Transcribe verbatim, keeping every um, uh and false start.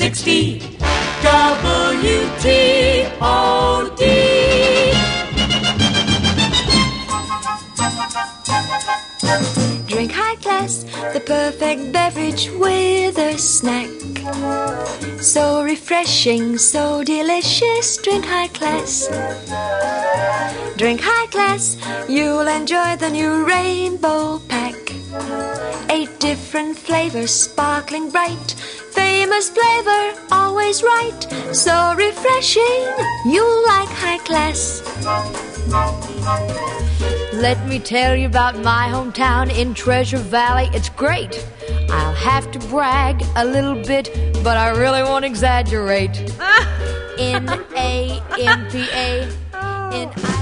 sixty W T O D. Drink high class, the perfect beverage with a snack. So refreshing, so delicious. Drink high class. Drink high class, you'll enjoy the new Rainbow Pack. Eight different flavors, sparkling bright. Famous flavor, always right. So refreshing, you'll like high class. Let me tell you about my hometown in Treasure Valley. It's great. I'll have to brag a little bit, but I really won't exaggerate. N A M P A N I